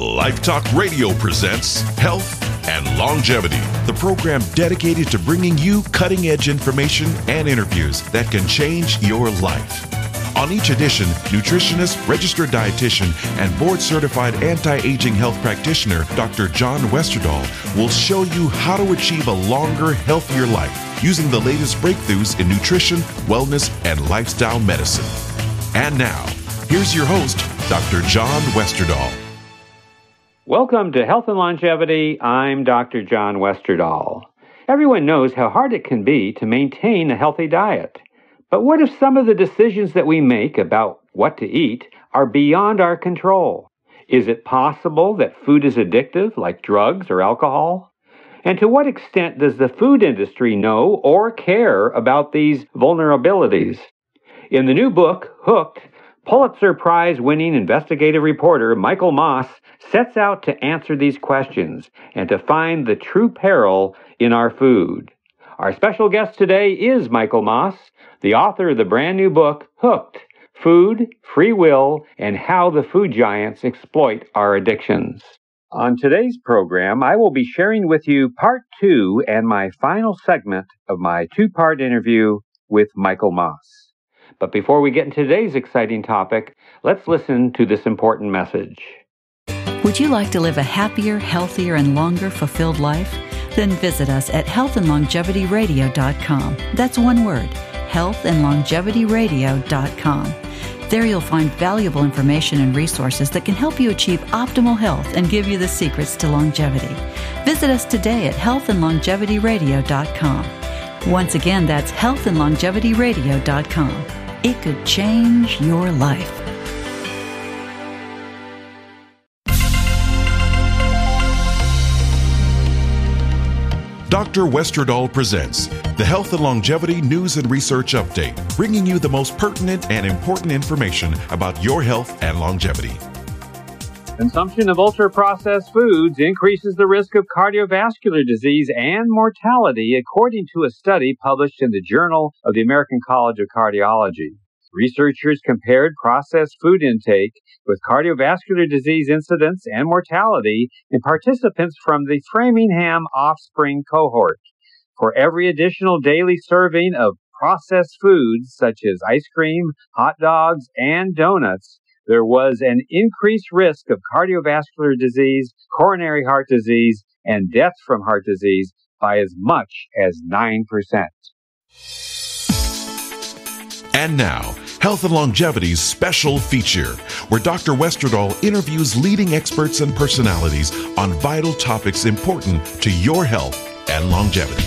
Life Talk Radio presents Health and Longevity, the program dedicated to bringing you cutting-edge information and interviews that can change your life. On each edition, nutritionist, registered dietitian, and board-certified anti-aging health practitioner, Dr. John Westerdahl, will show you how to achieve a longer, healthier life using the latest breakthroughs in nutrition, wellness, and lifestyle medicine. And now, here's your host, Dr. John Westerdahl. Welcome to Health and Longevity. I'm Dr. John Westerdahl. Everyone knows how hard it can be to maintain a healthy diet. But what if some of the decisions that we make about what to eat are beyond our control? Is it possible that food is addictive, like drugs or alcohol? And to what extent does the food industry know or care about these vulnerabilities? In the new book, Hooked, Pulitzer Prize-winning investigative reporter Michael Moss sets out to answer these questions and to find the true peril in our food. Our special guest today is Michael Moss, the author of the brand new book, Hooked, Food, Free Will, and How the Food Giants Exploit Our Addictions. On today's program, I will be sharing with you part 2 and my final segment of my 2-part interview with Michael Moss. But before we get into today's exciting topic, let's listen to this important message. Would you like to live a happier, healthier, and longer fulfilled life? Then visit us at healthandlongevityradio.com. That's one word, healthandlongevityradio.com. There you'll find valuable information and resources that can help you achieve optimal health and give you the secrets to longevity. Visit us today at healthandlongevityradio.com. Once again, that's healthandlongevityradio.com. It could change your life. Dr. Westerdahl presents the Health and Longevity News and Research Update, bringing you the most pertinent and important information about your health and longevity. Consumption of ultra-processed foods increases the risk of cardiovascular disease and mortality, according to a study published in the Journal of the American College of Cardiology. Researchers compared processed food intake with cardiovascular disease incidence and mortality in participants from the Framingham Offspring cohort. For every additional daily serving of processed foods, such as ice cream, hot dogs, and donuts, there was an increased risk of cardiovascular disease, coronary heart disease, and death from heart disease by as much as 9%. And now, Health and Longevity's special feature, where Dr. Westerdahl interviews leading experts and personalities on vital topics important to your health and longevity.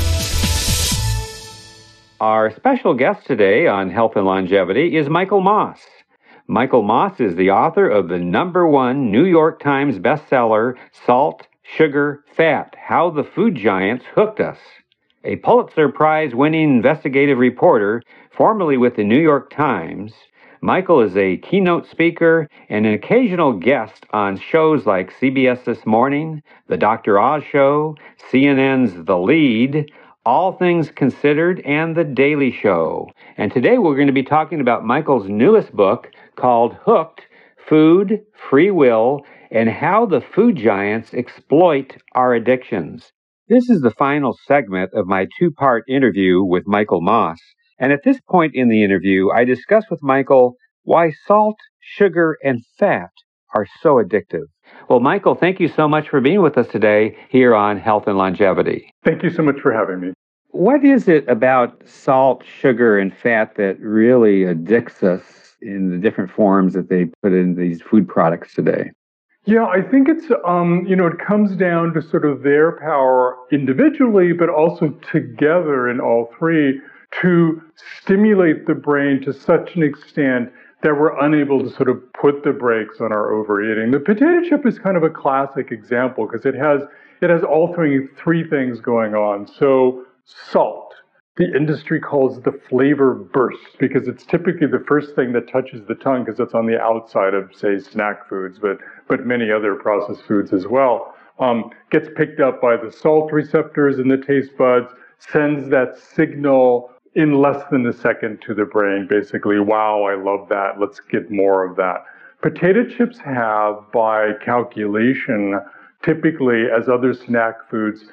Our special guest today on Health and Longevity is Michael Moss. Michael Moss is the author of the #1 New York Times bestseller, Salt, Sugar, Fat, How the Food Giants Hooked Us. A Pulitzer Prize-winning investigative reporter, formerly with the New York Times, Michael is a keynote speaker and an occasional guest on shows like CBS This Morning, The Dr. Oz Show, CNN's The Lead, All Things Considered, and The Daily Show. And today we're going to be talking about Michael's newest book called Hooked, Food, Free Will, and How the Food Giants Exploit Our Addictions. This is the final segment of my 2-part interview with Michael Moss. And at this point in the interview, I discuss with Michael why salt, sugar, and fat are so addictive. Well, Michael, thank you so much for being with us today here on Health and Longevity. Thank you so much for having me. What is it about salt, sugar, and fat that really addicts us in the different forms that they put in these food products today? Yeah, I think it's, it comes down to sort of their power individually, but also together in all three to stimulate the brain to such an extent that we're unable to sort of put the brakes on our overeating. The potato chip is kind of a classic example because it has all three things going on. So salt, the industry calls the flavor burst because it's typically the first thing that touches the tongue because it's on the outside of, say, snack foods, but many other processed foods as well. Gets picked up by the salt receptors in the taste buds, sends that signal in less than a second to the brain, basically, wow, I love that, let's get more of that. Potato chips have, by calculation, typically as other snack foods,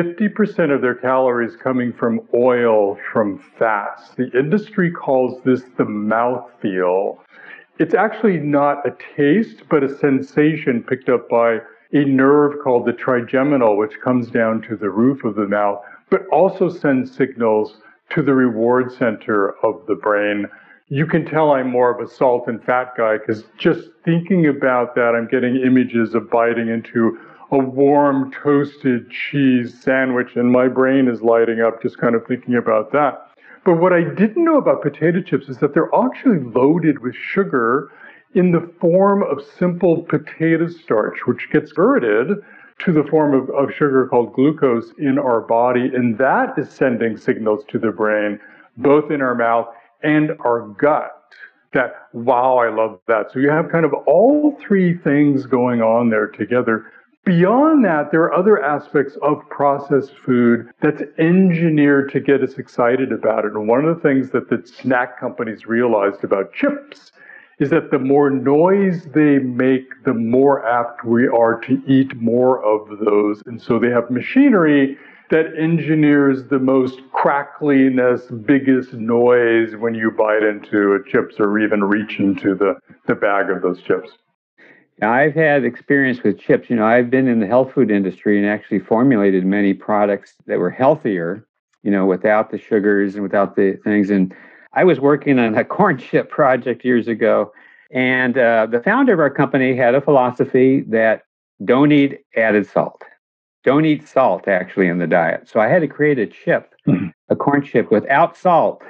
50% of their calories coming from oil, from fats. The industry calls this the mouthfeel. It's actually not a taste, but a sensation picked up by a nerve called the trigeminal, which comes down to the roof of the mouth, but also sends signals to the reward center of the brain. You can tell I'm more of a salt and fat guy because just thinking about that, I'm getting images of biting into a warm toasted cheese sandwich, and my brain is lighting up just kind of thinking about that. But what I didn't know about potato chips is that they're actually loaded with sugar in the form of simple potato starch, which gets converted to the form of sugar called glucose in our body. And that is sending signals to the brain, both in our mouth and our gut, that, wow, I love that. So you have kind of all three things going on there together. Beyond that, there are other aspects of processed food that's engineered to get us excited about it. And one of the things that the snack companies realized about chips is that the more noise they make, the more apt we are to eat more of those. And so they have machinery that engineers the most crackliness, biggest noise when you bite into a chips or even reach into the bag of those chips. Now, I've had experience with chips. I've been in the health food industry and actually formulated many products that were healthier, without the sugars and without the things. And I was working on a corn chip project years ago, and the founder of our company had a philosophy that don't eat added salt. Don't eat salt, actually, in the diet. So I had to create a chip, a corn chip without salt.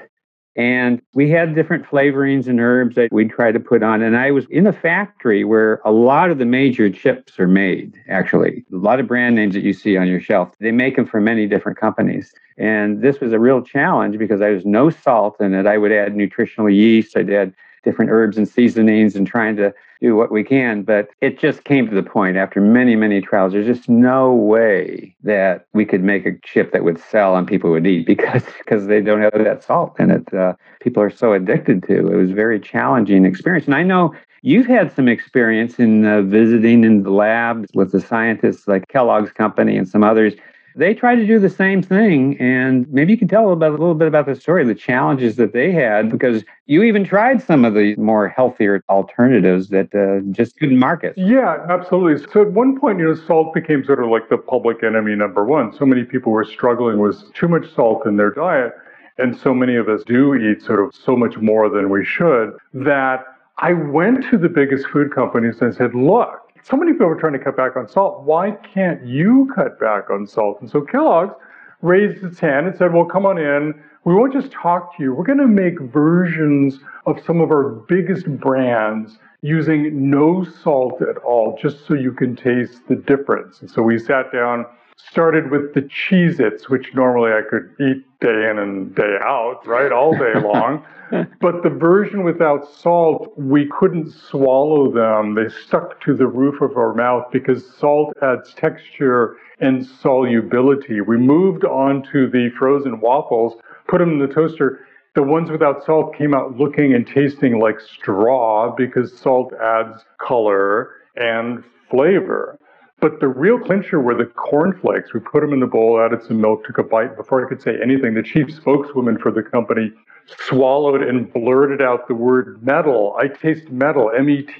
And we had different flavorings and herbs that we'd try to put on. And I was in a factory where a lot of the major chips are made, actually. A lot of brand names that you see on your shelf, they make them for many different companies. And this was a real challenge because there was no salt in it. I would add nutritional yeast. I'd add different herbs and seasonings and trying to do what we can. But it just came to the point after many, many trials. There's just no way that we could make a chip that would sell and people would eat because they don't have that salt in it. People are so addicted to. It was a very challenging experience. And I know you've had some experience in visiting in the labs with the scientists like Kellogg's company and some others. They tried to do the same thing, and maybe you can tell a little bit about the story, the challenges that they had, because you even tried some of the more healthier alternatives that just couldn't market. Yeah, absolutely. So at one point, salt became sort of like the public enemy number one. So many people were struggling with too much salt in their diet, and so many of us do eat sort of so much more than we should, that I went to the biggest food companies and said, look, so many people are trying to cut back on salt. Why can't you cut back on salt? And so Kellogg's raised its hand and said, well, come on in. We won't just talk to you. We're going to make versions of some of our biggest brands using no salt at all, just so you can taste the difference. And so we sat down, started with the Cheez-Its, which normally I could eat day in and day out, right, all day long. But the version without salt, we couldn't swallow them. They stuck to the roof of our mouth because salt adds texture and solubility. We moved on to the frozen waffles, put them in the toaster. The ones without salt came out looking and tasting like straw because salt adds color and flavor. But the real clincher were the cornflakes. We put them in the bowl, added some milk, took a bite. Before I could say anything, the chief spokeswoman for the company swallowed and blurted out the word metal. I taste metal,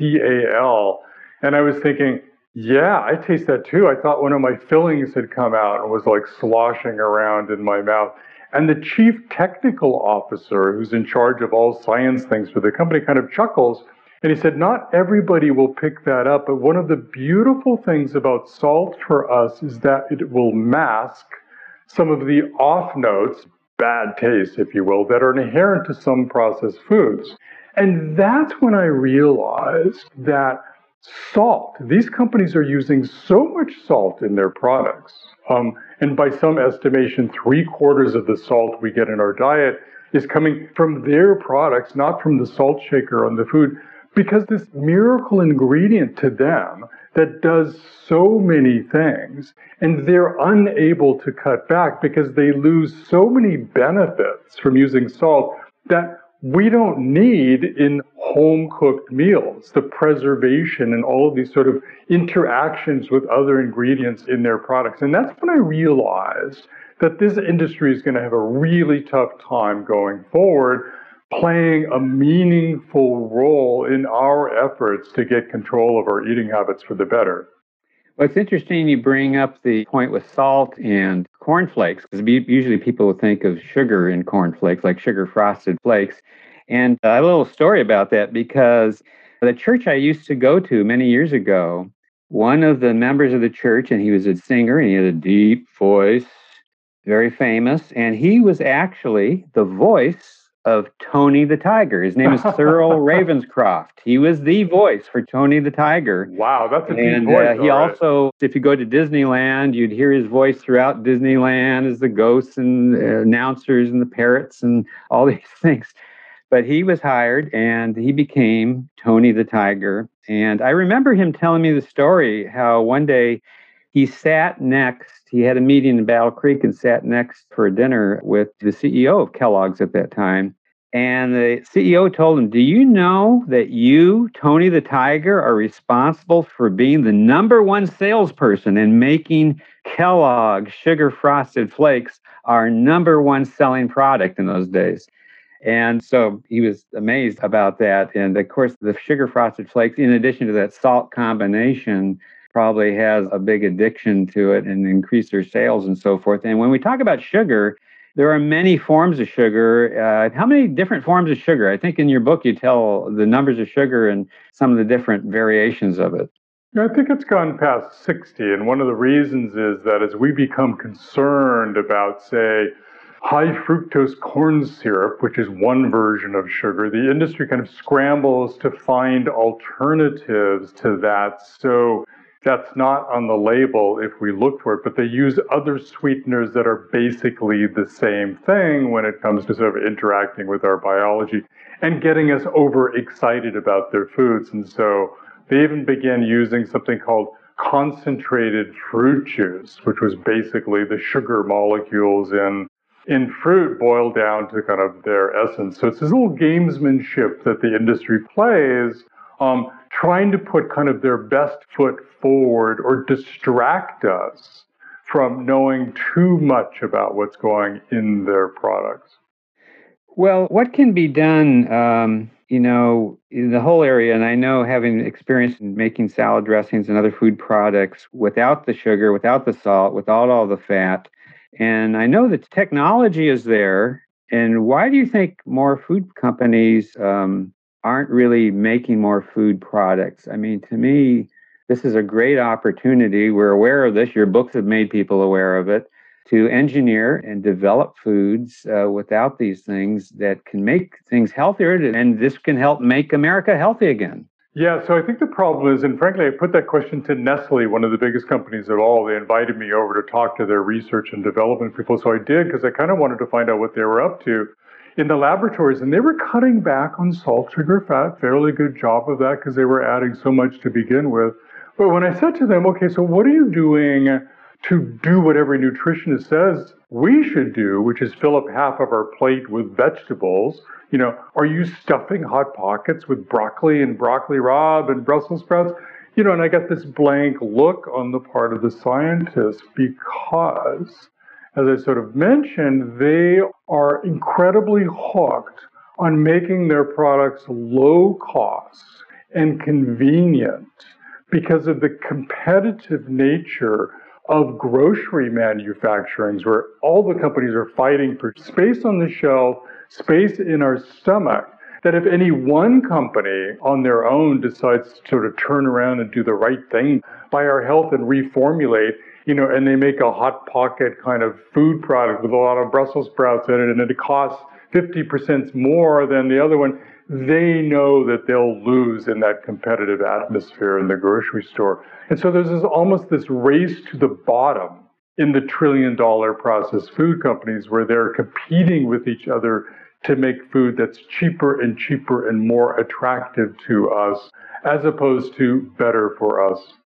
metal. And I was thinking, yeah, I taste that too. I thought one of my fillings had come out and was like sloshing around in my mouth. And the chief technical officer, who's in charge of all science things for the company, kind of chuckles. And he said, not everybody will pick that up, but one of the beautiful things about salt for us is that it will mask some of the off notes, bad taste, if you will, that are inherent to some processed foods. And that's when I realized that salt, these companies are using so much salt in their products. And by some estimation, 3/4 of the salt we get in our diet is coming from their products, not from the salt shaker on the food. Because this miracle ingredient to them that does so many things, and they're unable to cut back because they lose so many benefits from using salt, that we don't need in home-cooked meals, the preservation and all of these sort of interactions with other ingredients in their products. And that's when I realized that this industry is going to have a really tough time going forward, playing a meaningful role in our efforts to get control of our eating habits for the better. Well, it's interesting you bring up the point with salt and cornflakes, because usually people will think of sugar in cornflakes, like sugar frosted flakes. And I have a little story about that, because the church I used to go to many years ago, one of the members of the church, and he was a singer, and he had a deep voice, very famous, and he was actually the voice of Tony the Tiger. His name is Cyril Ravenscroft. He was the voice for Tony the Tiger. Wow, that's a deep voice. He also, if you go to Disneyland, you'd hear his voice throughout Disneyland as the ghosts and announcers and the parrots and all these things. But he was hired and he became Tony the Tiger. And I remember him telling me the story how one day he had a meeting in Battle Creek and sat next for a dinner with the CEO of Kellogg's at that time. And the CEO told him, "Do you know that you, Tony the Tiger, are responsible for being the number one salesperson and making Kellogg's Sugar Frosted Flakes our number one selling product in those days?" And so he was amazed about that. And of course, the Sugar Frosted Flakes, in addition to that salt combination, probably has a big addiction to it and increase their sales and so forth. And when we talk about sugar, there are many forms of sugar. How many different forms of sugar? I think in your book you tell the numbers of sugar and some of the different variations of it. I think it's gone past 60. And one of the reasons is that as we become concerned about, say, high fructose corn syrup, which is one version of sugar, the industry kind of scrambles to find alternatives to that. So that's not on the label if we look for it, but they use other sweeteners that are basically the same thing when it comes to sort of interacting with our biology and getting us overexcited about their foods. And so they even began using something called concentrated fruit juice, which was basically the sugar molecules in fruit boiled down to kind of their essence. So it's this little gamesmanship that the industry plays, trying to put kind of their best foot forward or distract us from knowing too much about what's going in their products. Well, what can be done, in the whole area, and I know having experience in making salad dressings and other food products without the sugar, without the salt, without all the fat, and I know that technology is there. And why do you think more food companies aren't really making more food products? I mean, to me, this is a great opportunity. We're aware of this. Your books have made people aware of it, to engineer and develop foods without these things that can make things healthier. And this can help make America healthy again. Yeah, so I think the problem is, and frankly, I put that question to Nestle, one of the biggest companies of all. They invited me over to talk to their research and development people. So I did, because I kind of wanted to find out what they were up to in the laboratories. And they were cutting back on salt, sugar, fat, fairly good job of that because they were adding so much to begin with. But when I said to them, okay, so what are you doing to do what every nutritionist says we should do, which is fill up half of our plate with vegetables? Are you stuffing Hot Pockets with broccoli and broccoli rabe and Brussels sprouts? And I got this blank look on the part of the scientists because, as I sort of mentioned, they are incredibly hooked on making their products low cost and convenient because of the competitive nature of grocery manufacturing, where all the companies are fighting for space on the shelf, space in our stomach, that if any one company on their own decides to sort of turn around and do the right thing by our health and reformulate, and they make a Hot Pocket kind of food product with a lot of Brussels sprouts in it, and it costs 50% more than the other one, they know that they'll lose in that competitive atmosphere in the grocery store. And so there's almost this race to the bottom in the trillion-dollar processed food companies where they're competing with each other to make food that's cheaper and cheaper and more attractive to us, as opposed to better for us.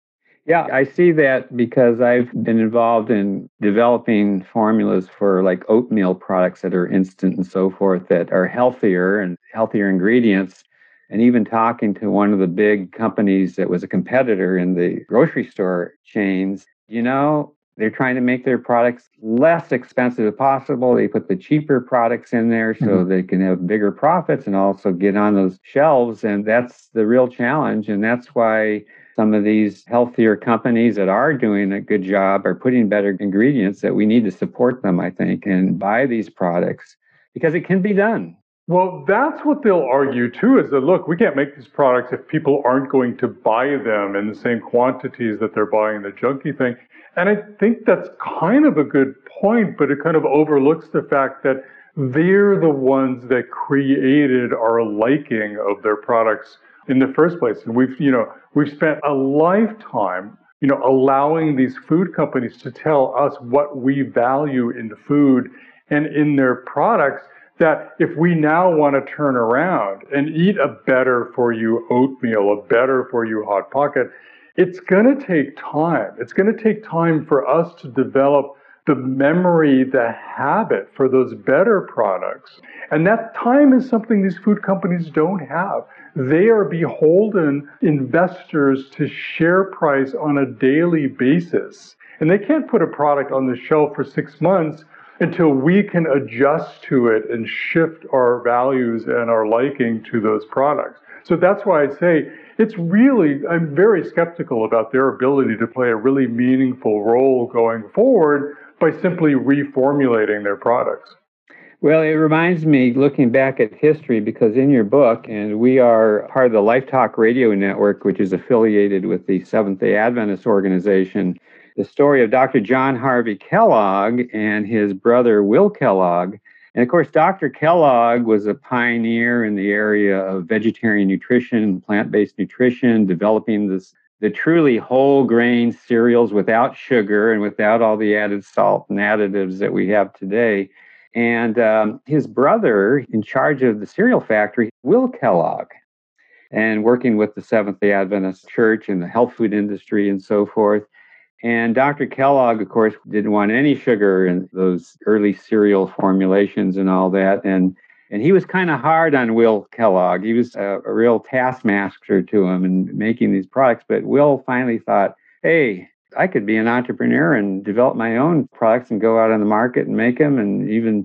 Yeah, I see that because I've been involved in developing formulas for like oatmeal products that are instant and so forth that are healthier and healthier ingredients. And even talking to one of the big companies that was a competitor in the grocery store chains, they're trying to make their products less expensive as possible. They put the cheaper products in there so they can have bigger profits and also get on those shelves. And that's the real challenge. And that's why some of these healthier companies that are doing a good job are putting better ingredients that we need to support them, I think, and buy these products because it can be done. Well, that's what they'll argue too, is that, look, we can't make these products if people aren't going to buy them in the same quantities that they're buying the junky thing. And I think that's kind of a good point, but it kind of overlooks the fact that they're the ones that created our liking of their products in the first place. And we've spent a lifetime, allowing these food companies to tell us what we value in food and in their products, that if we now want to turn around and eat a better for you oatmeal, a better for you Hot Pocket, it's going to take time. It's going to take time for us to develop the memory, the habit for those better products. And that time is something these food companies don't have. They are beholden investors to share price on a daily basis. And they can't put a product on the shelf for 6 months until we can adjust to it and shift our values and our liking to those products. So that's why I say I'm very skeptical about their ability to play a really meaningful role going forward by simply reformulating their products. Well, it reminds me, looking back at history, because in your book, and we are part of the Life Talk Radio Network, which is affiliated with the Seventh-day Adventist organization, the story of Dr. John Harvey Kellogg and his brother Will Kellogg. And of course, Dr. Kellogg was a pioneer in the area of vegetarian nutrition, plant-based nutrition, developing the truly whole grain cereals without sugar and without all the added salt and additives that we have today. And his brother, in charge of the cereal factory, Will Kellogg, and working with the Seventh-day Adventist Church and the health food industry and so forth. And Dr. Kellogg, of course, didn't want any sugar in those early cereal formulations and all that. And he was kind of hard on Will Kellogg. He was a real taskmaster to him in making these products. But Will finally thought, hey, I could be an entrepreneur and develop my own products and go out on the market and make them and even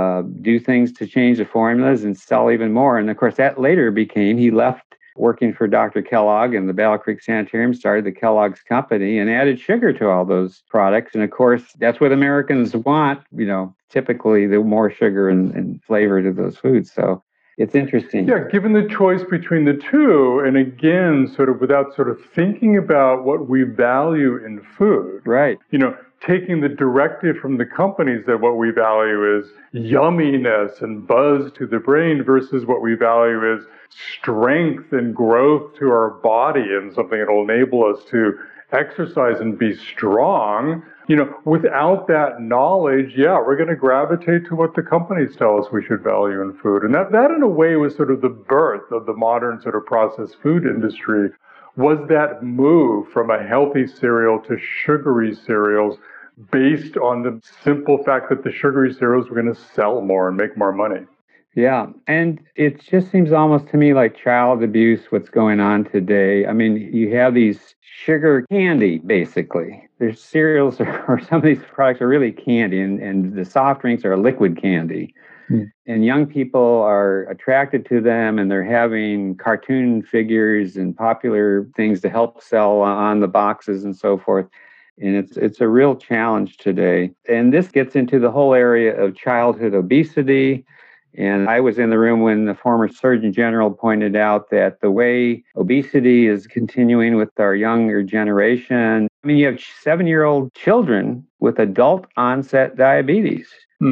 do things to change the formulas and sell even more. And of course, that later he left working for Dr. Kellogg and the Battle Creek Sanitarium, started the Kellogg's Company and added sugar to all those products. And of course, that's what Americans want, typically the more sugar and flavor to those foods. So it's interesting. Yeah, given the choice between the two, and again, sort of without sort of thinking about what we value in food. Right. Taking the directive from the companies that what we value is yumminess and buzz to the brain versus what we value is strength and growth to our body and something that will enable us to exercise and be strong. Without that knowledge, we're going to gravitate to what the companies tell us we should value in food. And that in a way was sort of the birth of the modern sort of processed food industry, was that move from a healthy cereal to sugary cereals based on the simple fact that the sugary cereals were going to sell more and make more money. Yeah, and it just seems almost to me like child abuse, what's going on today. I mean, you have these sugar candy, basically. There's cereals or some of these products are really candy, and the soft drinks are liquid candy. And young people are attracted to them, and they're having cartoon figures and popular things to help sell on the boxes and so forth. And it's a real challenge today. And this gets into the whole area of childhood obesity. And I was in the room when the former Surgeon General pointed out that the way obesity is continuing with our younger generation, I mean, you have 7-year-old children with adult onset diabetes,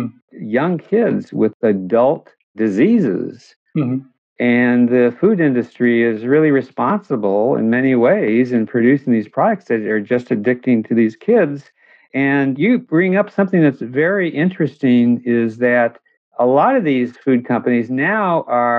young kids with adult diseases. Mm-hmm. And the food industry is really responsible in many ways in producing these products that are just addicting to these kids. And you bring up something that's very interesting, is that a lot of these food companies now are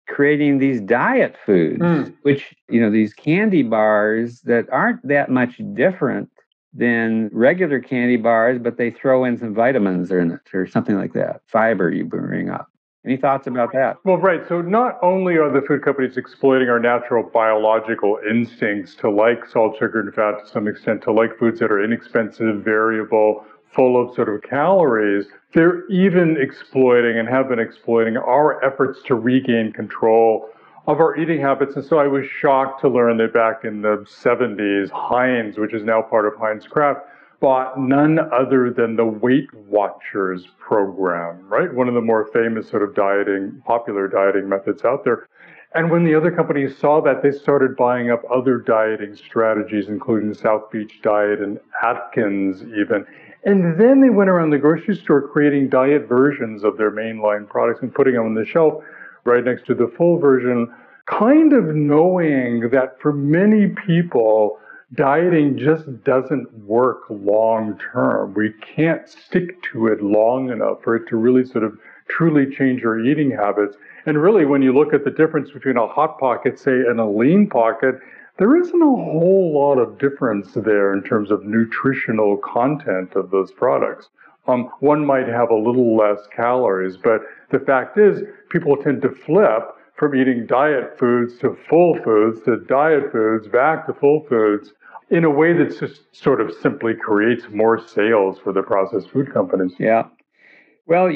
creating these diet foods, which, these candy bars that aren't that much different than regular candy bars, but they throw in some vitamins in it or something like that. Fiber you bring up. Any thoughts about that? Well, right. So not only are the food companies exploiting our natural biological instincts to like salt, sugar, and fat to some extent, to like foods that are inexpensive, variable, full of sort of calories, they're even exploiting and have been exploiting our efforts to regain control of our eating habits. And so I was shocked to learn that back in the 70s, Heinz, which is now part of Heinz Kraft, bought none other than the Weight Watchers program, right? One of the more famous sort of popular dieting methods out there. And when the other companies saw that, they started buying up other dieting strategies, including the South Beach Diet and Atkins even. And then they went around the grocery store creating diet versions of their mainline products and putting them on the shelf right next to the full version, kind of knowing that for many people, dieting just doesn't work long term. We can't stick to it long enough for it to really sort of truly change our eating habits. And really, when you look at the difference between a hot pocket, say, and a lean pocket, there isn't a whole lot of difference there in terms of nutritional content of those products. One might have a little less calories, but the fact is, people tend to flip from eating diet foods to full foods to diet foods back to full foods in a way that just sort of simply creates more sales for the processed food companies. Yeah. Well,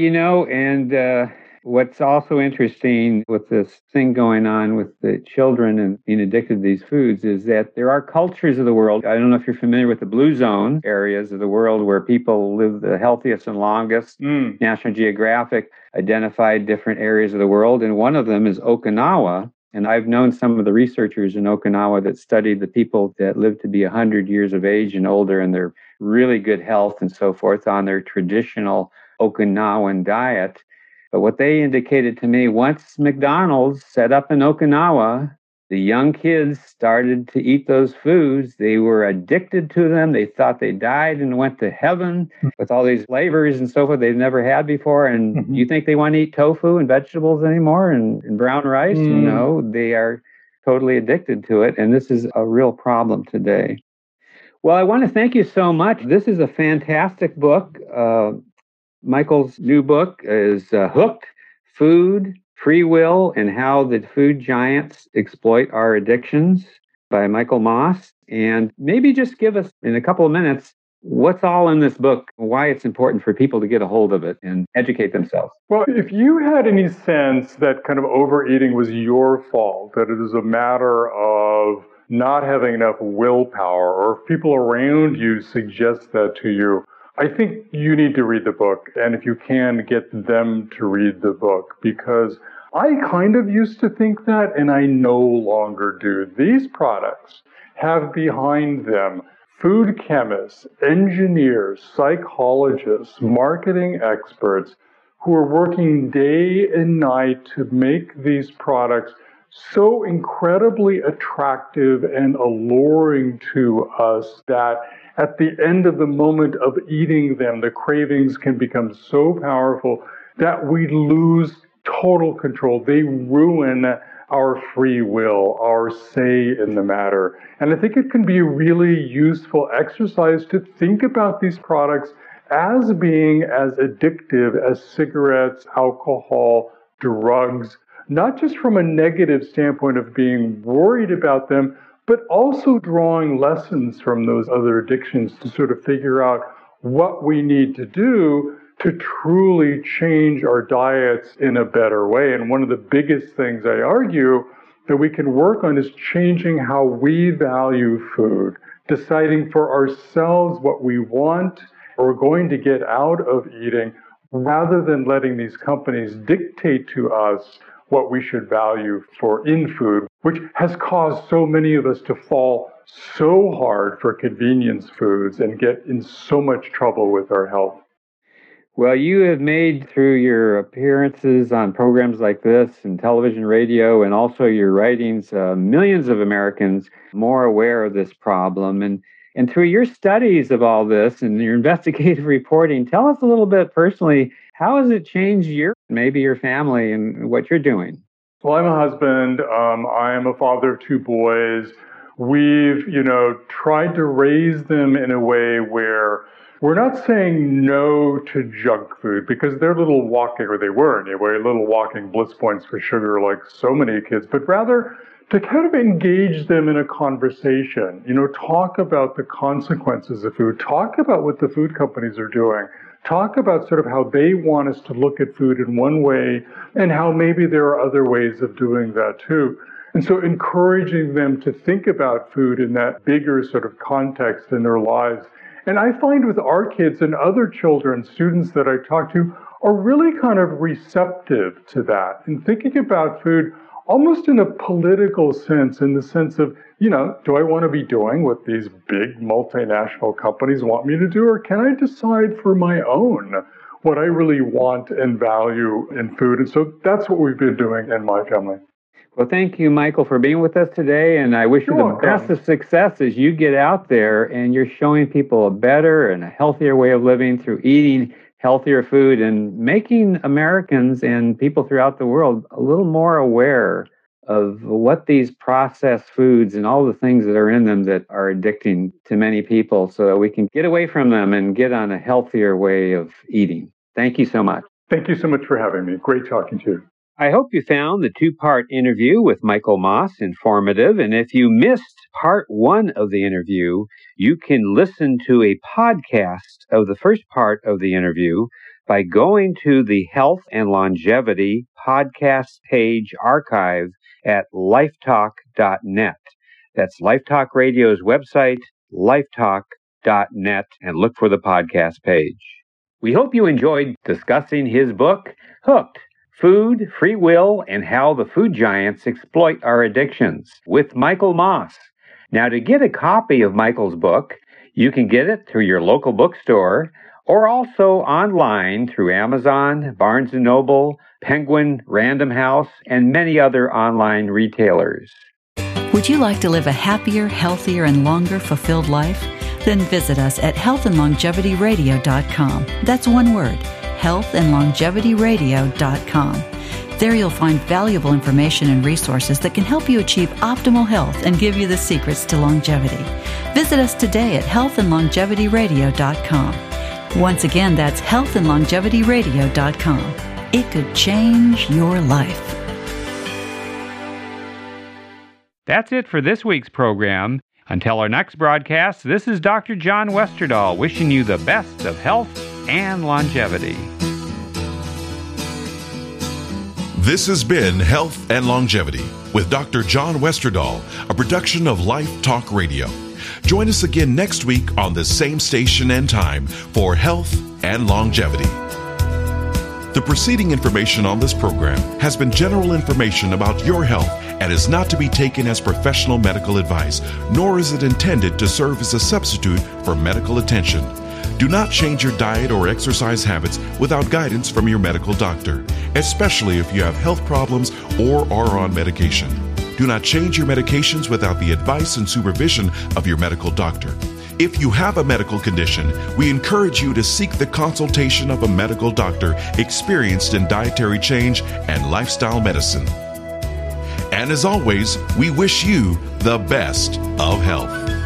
and what's also interesting with this thing going on with the children and being addicted to these foods is that there are cultures of the world. I don't know if you're familiar with the blue zone areas of the world where people live the healthiest and longest. National Geographic identified different areas of the world, and one of them is Okinawa. And I've known some of the researchers in Okinawa that studied the people that live to be 100 years of age and older, and they're really good health and so forth on their traditional Okinawan diet. But what they indicated to me, once McDonald's set up in Okinawa, the young kids started to eat those foods. They were addicted to them. They thought they died and went to heaven with all these flavors and so forth they've never had before. And do you think they want to eat tofu and vegetables anymore and brown rice? No, they are totally addicted to it. And this is a real problem today. Well, I want to thank you so much. This is a fantastic book. Michael's new book is Hooked: Food, Free Will, and How the Food Giants Exploit Our Addictions by Michael Moss. And maybe just give us, in a couple of minutes, what's all in this book, why it's important for people to get a hold of it and educate themselves. Well, if you had any sense that kind of overeating was your fault, that it is a matter of not having enough willpower, or if people around you suggest that to you, I think you need to read the book, and if you can, get them to read the book, because I kind of used to think that, and I no longer do. These products have behind them food chemists, engineers, psychologists, marketing experts who are working day and night to make these products so incredibly attractive and alluring to us that at the end of the moment of eating them, the cravings can become so powerful that we lose total control. They ruin our free will, our say in the matter. And I think it can be a really useful exercise to think about these products as being as addictive as cigarettes, alcohol, drugs, not just from a negative standpoint of being worried about them, but also drawing lessons from those other addictions to sort of figure out what we need to do to truly change our diets in a better way. And one of the biggest things I argue that we can work on is changing how we value food, deciding for ourselves what we want or going to get out of eating, rather than letting these companies dictate to us what we should value in food, which has caused so many of us to fall so hard for convenience foods and get in so much trouble with our health. Well, you have made, through your appearances on programs like this and television, radio, and also your writings, millions of Americans more aware of this problem. And through your studies of all this and your investigative reporting, tell us a little bit personally, how has it changed maybe your family and what you're doing? Well, I'm a husband. I am a father of 2 boys. We've, tried to raise them in a way where we're not saying no to junk food, because they're little walking, or they were anyway, little walking bliss points for sugar like so many kids, but rather to kind of engage them in a conversation, talk about the consequences of food, talk about what the food companies are doing, talk about sort of how they want us to look at food in one way and how maybe there are other ways of doing that too. And so encouraging them to think about food in that bigger sort of context in their lives. And I find with our kids and other children, students that I talk to, are really kind of receptive to that and thinking about food almost in a political sense, in the sense of, do I want to be doing what these big multinational companies want me to do, or can I decide for my own what I really want and value in food? And so that's what we've been doing in my family. Well, thank you, Michael, for being with us today, and I wish you the best of success as you get out there and you're showing people a better and a healthier way of living through eating healthier food and making Americans and people throughout the world a little more aware of what these processed foods and all the things that are in them that are addicting to many people, so that we can get away from them and get on a healthier way of eating. Thank you so much. Thank you so much for having me. Great talking to you. I hope you found the 2-part interview with Michael Moss informative, and if you missed part 1 of the interview, you can listen to a podcast of the first part of the interview by going to the Health and Longevity podcast page archive at lifetalk.net. That's Lifetalk Radio's website, lifetalk.net, and look for the podcast page. We hope you enjoyed discussing his book, Hooked: Food, Free Will, and How the Food Giants Exploit Our Addictions, with Michael Moss. Now, to get a copy of Michael's book, you can get it through your local bookstore or also online through Amazon, Barnes & Noble, Penguin, Random House, and many other online retailers. Would you like to live a happier, healthier, and longer fulfilled life? Then visit us at healthandlongevityradio.com. That's one word, healthandlongevityradio.com. There you'll find valuable information and resources that can help you achieve optimal health and give you the secrets to longevity. Visit us today at healthandlongevityradio.com. Once again, that's healthandlongevityradio.com. It could change your life. That's it for this week's program. Until our next broadcast, this is Dr. John Westerdahl wishing you the best of health and longevity. This has been Health and Longevity with Dr. John Westerdahl, a production of Life Talk Radio. Join us again next week on the same station and time for Health and Longevity. The preceding information on this program has been general information about your health and is not to be taken as professional medical advice, nor is it intended to serve as a substitute for medical attention. Do not change your diet or exercise habits without guidance from your medical doctor, especially if you have health problems or are on medication. Do not change your medications without the advice and supervision of your medical doctor. If you have a medical condition, we encourage you to seek the consultation of a medical doctor experienced in dietary change and lifestyle medicine. And as always, we wish you the best of health.